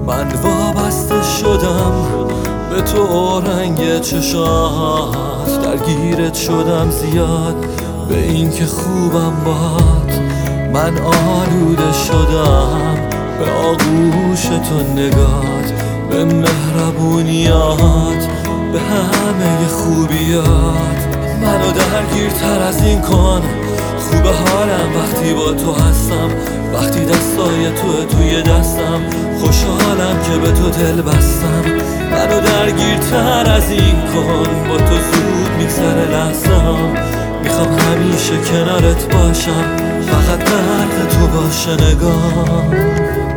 من وابسته شدم به تو رنگ چشات، درگیرت شدم زیاد به این که خوبم باد. من آلوده شدم به آغوش تو نگات، به مهربونیات، به همه خوبیات. منو درگیرتر از این کن، خوب حالم وقتی با تو هستم، وقتی دستای توی دستم، خوشحالم که به تو دل بستم. منو درگیرتر از این کن، با تو زود میگذره لحظه‌ام، میخوام همیشه کنارت باشم، فقط غرق تو باشه نگام.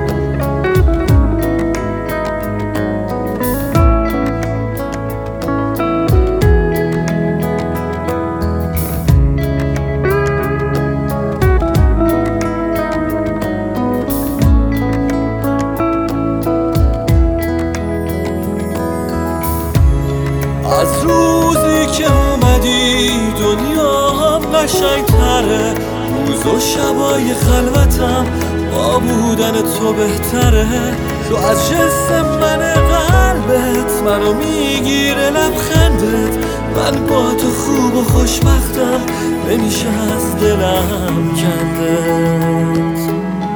از روزی که اومدی دنیا هم قشنگتره، روز و شبای خلوتم با بودن تو بهتره. تو از جسم من قلبت منو میگیره لبخندت، من با تو خوب و خوشبختم، نمیشه از دلم کندت.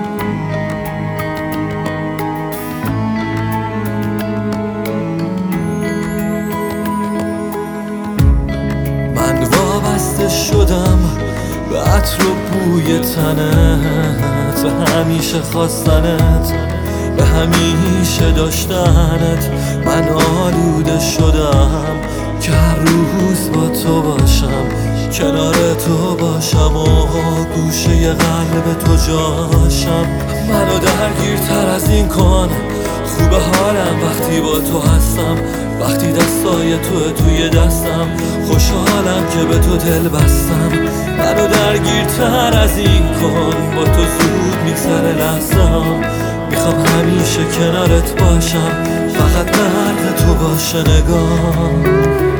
وابسته شدم به عطر و بوی تنت، به همیشه خواستنت، به همیشه داشتنت. من آلوده شدم که هر روز با تو باشم، کنار تو باشم و گوشه قلب تو جاشم. منو درگیرتر از این کن، خوب حالم وقتی با تو هستم، وقتی دستای توی دستم، خوشحالم که به تو دل بستم. منو درگیرتر از این کن، با تو زود میگذره لحظه‌ام، میخوام همیشه کنارت باشم، فقط غرق تو باشه نگام.